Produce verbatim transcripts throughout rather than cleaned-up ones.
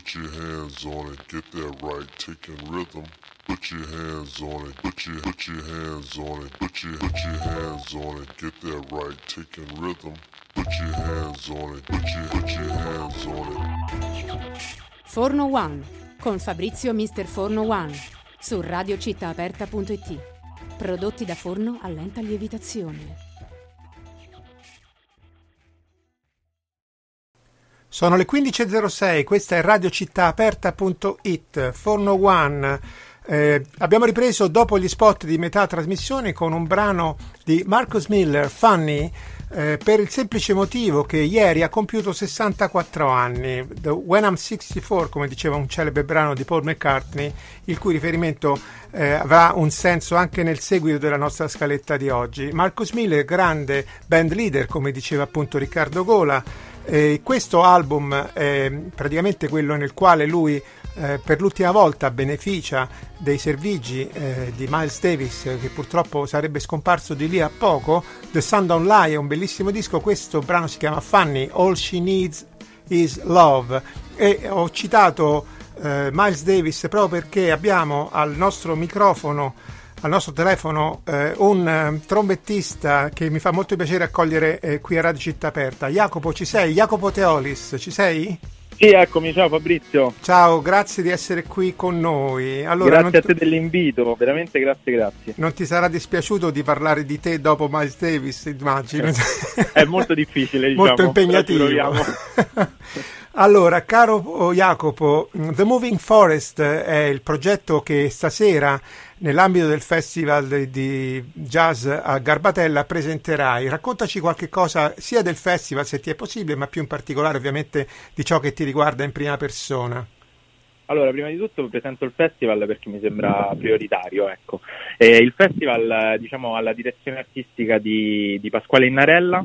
Put your hands on it, get that right, taking rhythm. Put your hands on it, put your put your hands on it, put your put your hands on it, get that right, taking rhythm. Put your hands on it, put your put your hands on it. Forno One con Fabrizio mister Forno One su radio città aperta punto it. Prodotti da forno a lenta lievitazione. Sono le quindici e zero sei, questa è radio città aperta punto it, Forno One. Eh, abbiamo ripreso dopo gli spot di metà trasmissione con un brano di Marcus Miller, Funny, eh, per il semplice motivo che ieri ha compiuto sessantaquattro anni. The When I'm sixty-four, come diceva un celebre brano di Paul McCartney, il cui riferimento eh, avrà un senso anche nel seguito della nostra scaletta di oggi. Marcus Miller, grande band leader, come diceva appunto Riccardo Gola. Eh, questo album è praticamente quello nel quale lui eh, per l'ultima volta beneficia dei servigi eh, di Miles Davis, eh, che purtroppo sarebbe scomparso di lì a poco. The Sun Don't Lie è un bellissimo disco, questo brano si chiama Funny, All She Needs Is Love, e ho citato eh, Miles Davis proprio perché abbiamo al nostro microfono, al nostro telefono, eh, un eh, trombettista che mi fa molto piacere accogliere eh, qui a Radio Città Aperta. Jacopo, ci sei? Jacopo Teolis, ci sei? Sì, eccomi, ciao Fabrizio. Ciao, grazie di essere qui con noi. Allora, grazie a te t- dell'invito, veramente grazie, grazie. Non ti sarà dispiaciuto di parlare di te dopo Miles Davis, immagino? È molto difficile, diciamo. Molto impegnativo. Allora, caro Jacopo, The Moving Forest è il progetto che stasera nell'ambito del Festival di Jazz a Garbatella presenterai. Raccontaci qualche cosa sia del festival, se ti è possibile, ma più in particolare ovviamente di ciò che ti riguarda in prima persona. Allora, prima di tutto presento il festival perché mi sembra prioritario, ecco. Eh, il festival, diciamo, ha la direzione artistica di, di Pasquale Innarella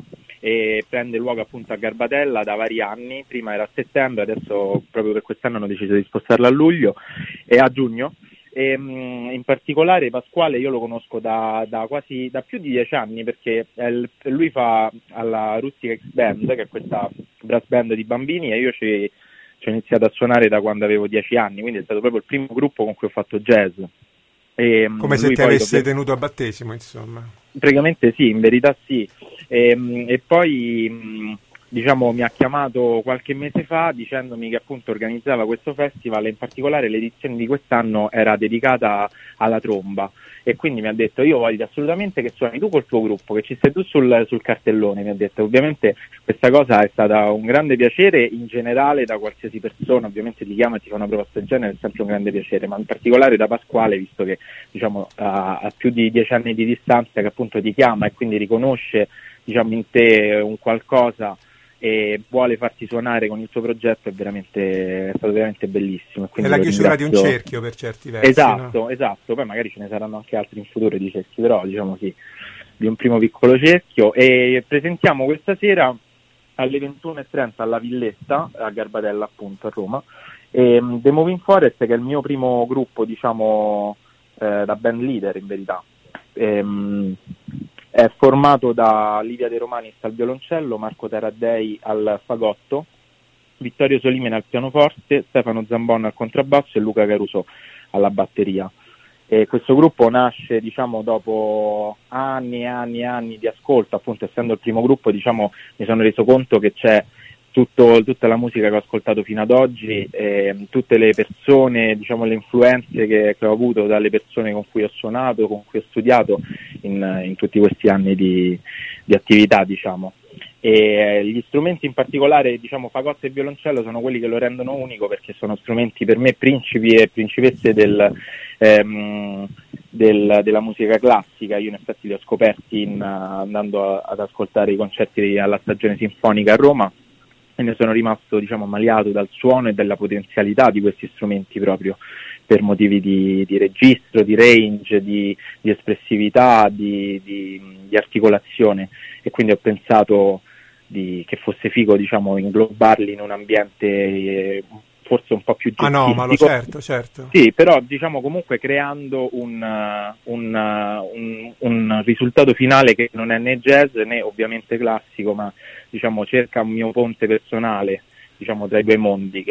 e prende luogo appunto a Garbatella da vari anni. Prima era a settembre, adesso proprio per quest'anno hanno deciso di spostarlo a luglio e a giugno. E, in particolare Pasquale io lo conosco da, da quasi da più di dieci anni, perché il, lui fa alla Rustic X Band, che è questa brass band di bambini, e io ci Ci ho iniziato a suonare da quando avevo dieci anni, quindi è stato proprio il primo gruppo con cui ho fatto jazz. E, come se ti avesse dopo... tenuto a battesimo, insomma. Praticamente sì, in verità sì. E, e poi diciamo mi ha chiamato qualche mese fa dicendomi che appunto organizzava questo festival, e in particolare l'edizione di quest'anno era dedicata alla tromba, e quindi mi ha detto: io voglio assolutamente che suoni tu col tuo gruppo, che ci sei tu sul, sul cartellone. Mi ha detto, ovviamente questa cosa è stata un grande piacere in generale da qualsiasi persona, ovviamente ti chiama e ti fa una proposta del genere, è sempre un grande piacere, ma in particolare da Pasquale, visto che diciamo ha, ha più di dieci anni di distanza, che appunto ti chiama e quindi riconosce diciamo in te un qualcosa e vuole farti suonare con il suo progetto, è veramente è stato veramente bellissimo. È la chiusura ringrazio. Di un cerchio per certi versi. Esatto, no? esatto. Poi magari ce ne saranno anche altri in futuro di cerchi, però diciamo sì, di un primo piccolo cerchio. E presentiamo questa sera alle ventuno e trenta alla Villetta a Garbatella, appunto a Roma, e, um, The Moving Forest, che è il mio primo gruppo, diciamo eh, da band leader in verità. E, um, È formato da Livia De Romanis al violoncello, Marco Taraddei al fagotto, Vittorio Solimene al pianoforte, Stefano Zambon al contrabbasso e Luca Caruso alla batteria. E questo gruppo nasce diciamo dopo anni e anni e anni di ascolto, appunto essendo il primo gruppo, diciamo mi sono reso conto che c'è tutto, tutta la musica che ho ascoltato fino ad oggi, eh, tutte le persone, diciamo le influenze che, che ho avuto dalle persone con cui ho suonato, con cui ho studiato in, in tutti questi anni di, di attività, diciamo. E gli strumenti in particolare, diciamo fagotto e violoncello, sono quelli che lo rendono unico, perché sono strumenti per me principi e principesse del, ehm, del, della musica classica. Io in effetti li ho scoperti in, andando a, ad ascoltare i concerti alla Stagione Sinfonica a Roma, e ne sono rimasto diciamo ammaliato dal suono e dalla potenzialità di questi strumenti, proprio per motivi di, di registro, di range, di, di espressività, di, di, di articolazione, e quindi ho pensato di, che fosse figo diciamo inglobarli in un ambiente eh, forse un po' più gestistico. Anomalo, certo, certo. Sì, però diciamo comunque creando un, un, un, un risultato finale che non è né jazz né ovviamente classico, ma diciamo cerca un mio ponte personale diciamo tra i due mondi, che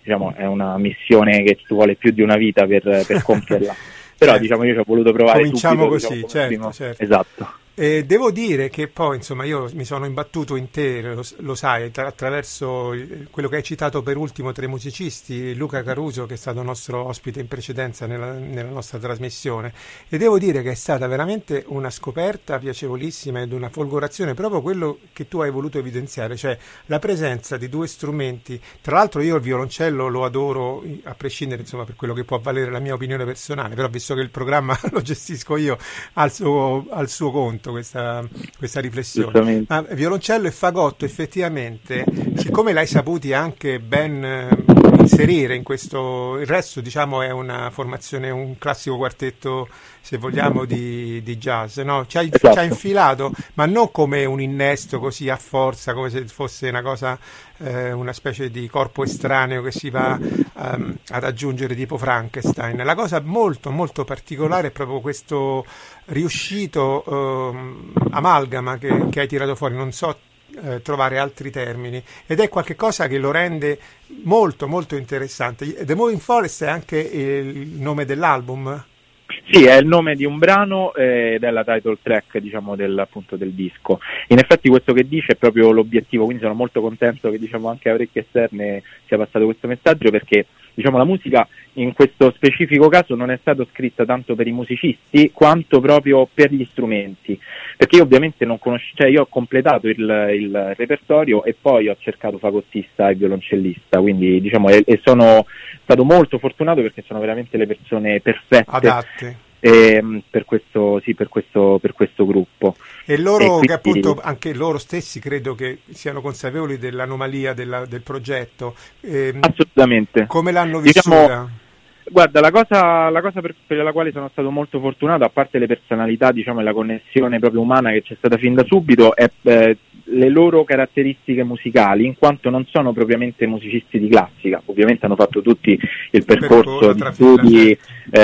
diciamo è una missione che ci vuole più di una vita per, per compierla. Però certo. diciamo io ci ho voluto provare Cominciamo subito, così, diciamo, certo, primo. certo. Esatto. E devo dire che poi, insomma, io mi sono imbattuto in te, lo, lo sai, tra, attraverso il, quello che hai citato per ultimo, tre musicisti, Luca Caruso, che è stato nostro ospite in precedenza nella, nella nostra trasmissione, e devo dire che è stata veramente una scoperta piacevolissima ed una folgorazione, proprio quello che tu hai voluto evidenziare, cioè la presenza di due strumenti. Tra l'altro io il violoncello lo adoro, a prescindere, insomma, per quello che può valere la mia opinione personale, però visto che il programma lo gestisco io al suo, al suo conto, Questa, questa riflessione. Ma violoncello e fagotto, effettivamente, siccome l'hai saputi anche ben eh, inserire in questo, il resto diciamo è una formazione, un classico quartetto, se vogliamo, di, di jazz, no? Ci hai, esatto. ci hai infilato, ma non come un innesto così a forza, come se fosse una cosa, eh, una specie di corpo estraneo che si va um, ad aggiungere tipo Frankenstein. La cosa molto molto particolare è proprio questo riuscito um, amalgama che, che hai tirato fuori, non so eh, trovare altri termini, ed è qualche cosa che lo rende molto molto interessante. The Moving Forest è anche il nome dell'album? Sì, è il nome di un brano ed eh, è la title track, diciamo, del, appunto, del disco. In effetti questo che dice è proprio l'obiettivo, quindi sono molto contento che, diciamo, anche a orecchie esterne sia passato questo messaggio, perché, diciamo, la musica in questo specifico caso non è stata scritta tanto per i musicisti quanto proprio per gli strumenti, perché io ovviamente non conoscevo, cioè io ho completato il, il repertorio e poi ho cercato fagottista e violoncellista, quindi, diciamo, e, e sono stato molto fortunato perché sono veramente le persone perfette adatte e, per questo sì per questo per questo gruppo. E loro, e quindi, che appunto anche loro stessi credo che siano consapevoli dell'anomalia della, del progetto. Eh, assolutamente. Come l'hanno vissuta? Diciamo, guarda, la cosa, la cosa per, per la quale sono stato molto fortunato, a parte le personalità, diciamo, e la connessione proprio umana che c'è stata fin da subito, è eh, le loro caratteristiche musicali, in quanto non sono propriamente musicisti di classica. Ovviamente hanno fatto tutti il percorso di studi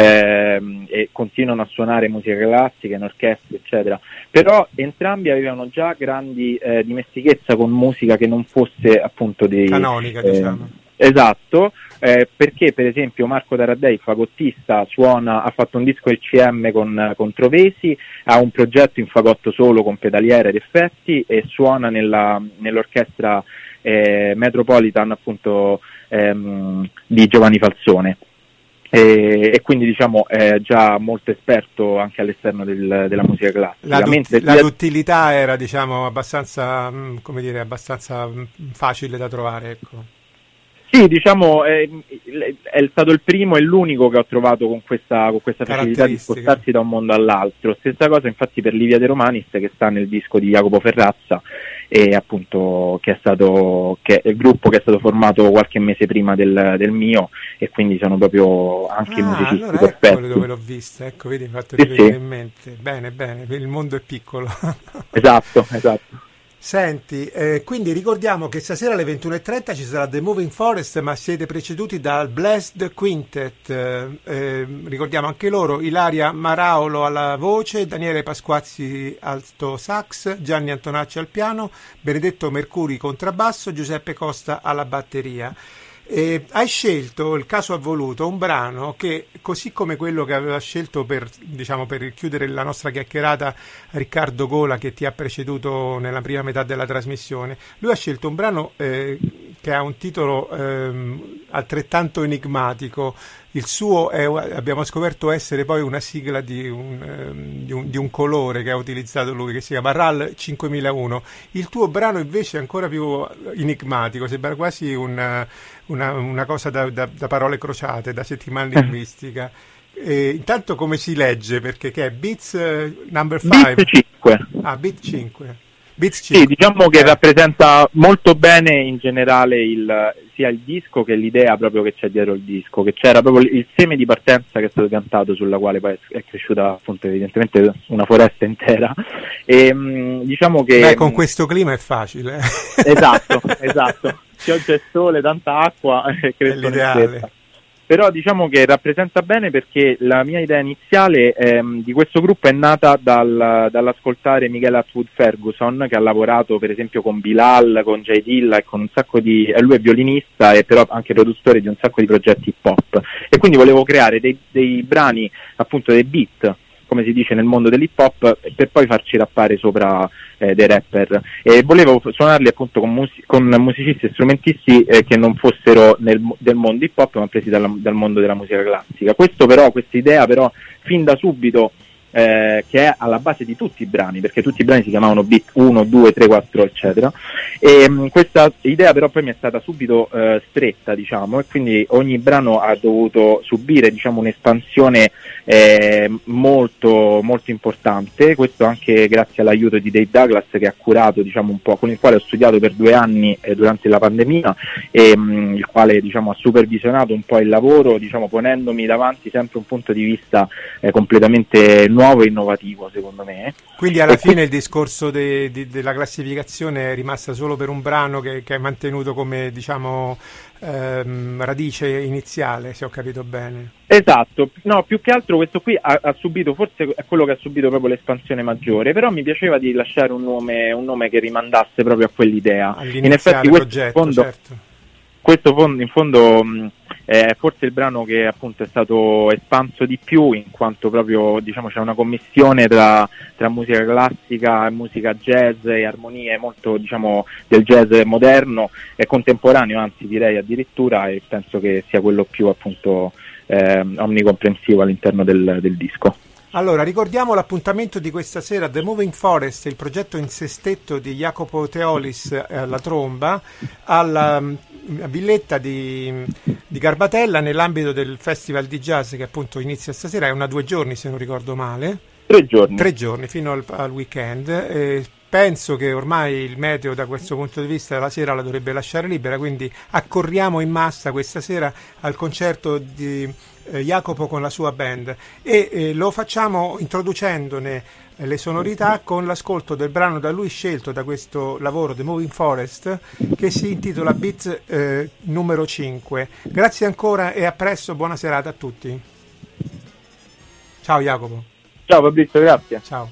eh, e continuano a suonare musica classica in orchestra, eccetera, però entrambi avevano già grandi eh, dimestichezza con musica che non fosse appunto dei canonica, eh, diciamo. Esatto, eh, perché per esempio Marco Taraddei, fagottista, suona, ha fatto un disco del C M con, con Trovesi, ha un progetto in fagotto solo con pedaliera ed effetti e suona nella, nell'orchestra eh, Metropolitan, appunto, ehm, di Giovanni Falsone. E, e quindi, diciamo, è già molto esperto anche all'esterno del, della musica classica. La, dut- la duttilità era, diciamo, abbastanza, come dire, abbastanza facile da trovare, ecco. Sì, diciamo, è, è stato il primo e l'unico che ho trovato con questa, con questa facilità di spostarsi da un mondo all'altro. Stessa cosa infatti per Livia De Romanis, che sta nel disco di Jacopo Ferrazza, e appunto che è stato che è il gruppo che è stato formato qualche mese prima del, del mio, e quindi sono proprio anche ah, musicisti allora perfetti. Ecco dove l'ho vista, ecco, vedi, mi hai fatto sì, rivedere sì. in mente. Bene, bene, il mondo è piccolo. Esatto, esatto. Senti, eh, quindi ricordiamo che stasera alle ventuno e trenta ci sarà The Moving Forest, ma siete preceduti dal Blessed Quintet. Eh, eh, ricordiamo anche loro: Ilaria Maraolo alla voce, Daniele Pasquazzi alto sax, Gianni Antonacci al piano, Benedetto Mercuri contrabbasso, Giuseppe Costa alla batteria. E hai scelto, il caso ha voluto, un brano che, così come quello che aveva scelto per, diciamo, per chiudere la nostra chiacchierata Riccardo Gola, che ti ha preceduto nella prima metà della trasmissione, lui ha scelto un brano eh, che ha un titolo eh, altrettanto enigmatico. Il suo è, abbiamo scoperto essere poi una sigla di un, eh, di, un, di un colore che ha utilizzato lui, che si chiama R A L cinquemilauno. Il tuo brano invece è ancora più enigmatico, sembra quasi una, una, una cosa da, da, da parole crociate, da settimana linguistica. E intanto come si legge? Perché che è Beats uh, number five? Beat cinque. Ah, Beat cinque. Beats cinque. Sì, diciamo che eh. rappresenta molto bene in generale il, sia il disco che l'idea proprio che c'è dietro il disco, che c'era proprio il seme di partenza che è stato piantato, sulla quale poi è cresciuta appunto evidentemente una foresta intera. E mh, diciamo che Beh, con questo clima è facile. Esatto, esatto. Pioggia e sole, tanta acqua, è l'ideale. però diciamo che rappresenta bene perché la mia idea iniziale ehm, di questo gruppo è nata dal, dall'ascoltare Michele Atwood Ferguson, che ha lavorato per esempio con Bilal, con Jay Dilla e con un sacco di... Eh, lui è violinista e però anche produttore di un sacco di progetti hip hop, e quindi volevo creare dei, dei brani, appunto dei beat, come si dice nel mondo dell'hip hop, per poi farci rappare sopra eh, dei rapper, e volevo suonarli appunto con, mus- con musicisti e strumentisti eh, che non fossero nel, del mondo hip hop ma presi dalla, dal mondo della musica classica. Questo però, questa idea però fin da subito eh, che è alla base di tutti i brani, perché tutti i brani si chiamavano beat uno, due, tre, quattro eccetera, e mh, questa idea però poi mi è stata subito eh, stretta, diciamo, e quindi ogni brano ha dovuto subire, diciamo, un'espansione eh, molto molto importante. Questo anche grazie all'aiuto di Dave Douglas, che ha curato, diciamo, un po', con il quale ho studiato per due anni eh, durante la pandemia, e mh, il quale, diciamo, ha supervisionato un po' il lavoro, diciamo, ponendomi davanti sempre un punto di vista eh, completamente nuovo e innovativo, secondo me. Quindi alla e fine qui... il discorso de, de, della classificazione è rimasta solo per un brano che, che è mantenuto come, diciamo, ehm, radice iniziale, se ho capito bene. Esatto, no, più che altro questo qui ha, ha subito, forse è quello che ha subito proprio l'espansione maggiore, però mi piaceva di lasciare un nome, un nome che rimandasse proprio a quell'idea. In effetti questo, progetto, in fondo, certo. questo fondo, in fondo mh, è forse il brano che appunto è stato espanso di più, in quanto proprio, diciamo, c'è una commissione tra, tra musica classica e musica jazz e armonie molto, diciamo, del jazz moderno e contemporaneo, anzi direi addirittura, e penso che sia quello più appunto eh, omnicomprensivo all'interno del, del disco. Allora, ricordiamo l'appuntamento di questa sera, The Moving Forest, il progetto in sestetto di Jacopo Teolis eh, alla tromba, alla um, villetta di, di Garbatella, nell'ambito del Festival di Jazz che appunto inizia stasera, è una due giorni se non ricordo male. Tre giorni. Tre giorni, fino al, al weekend. Eh, penso che ormai il meteo da questo punto di vista la sera la dovrebbe lasciare libera, quindi accorriamo in massa questa sera al concerto di eh, Jacopo con la sua band, e eh, lo facciamo introducendone eh, le sonorità con l'ascolto del brano da lui scelto da questo lavoro The Moving Forest, che si intitola Beat eh, numero cinque. Grazie ancora e a presto, buona serata a tutti. Ciao Jacopo. Ciao Fabrizio, grazie. Ciao.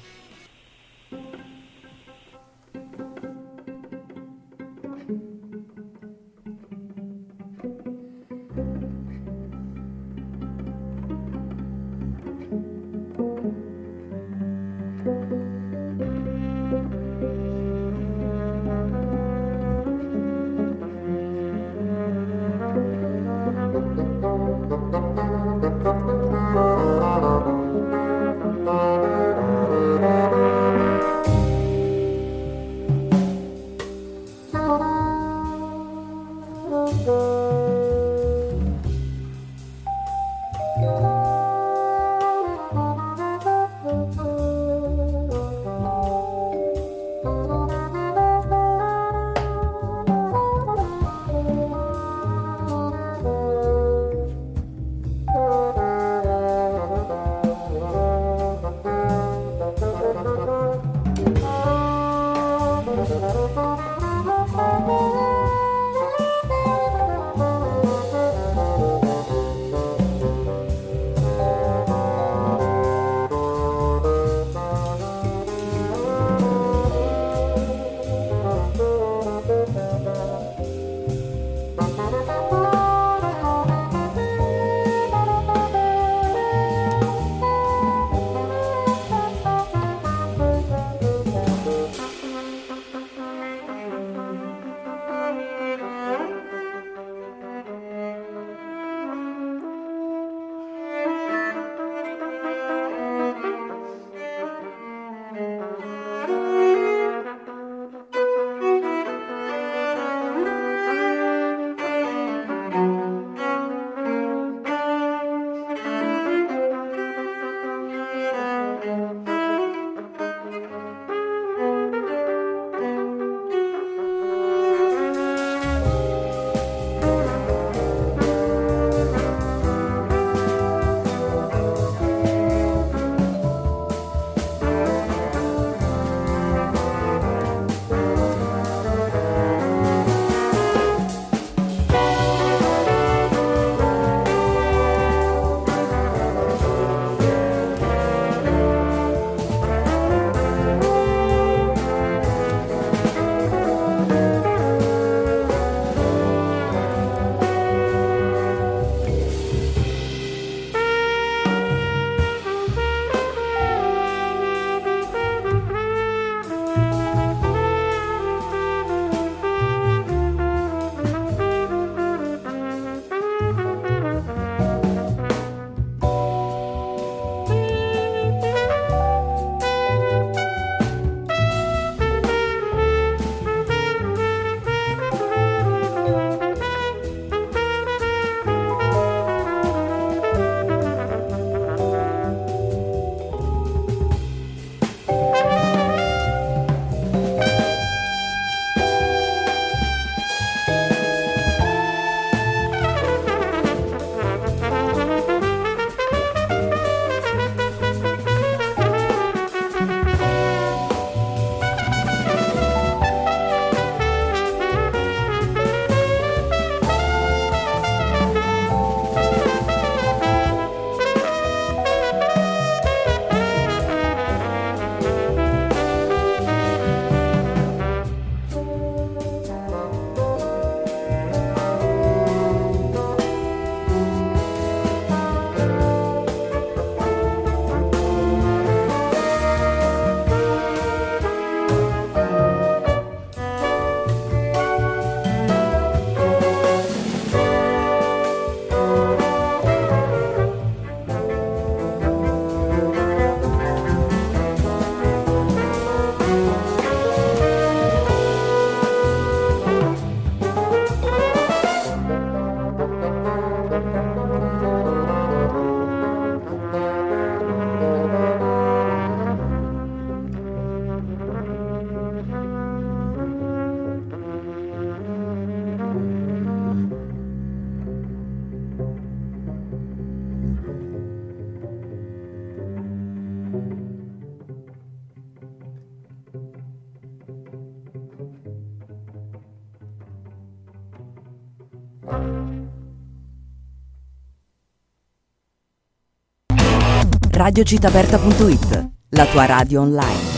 radio città aperta punto it, la tua radio online.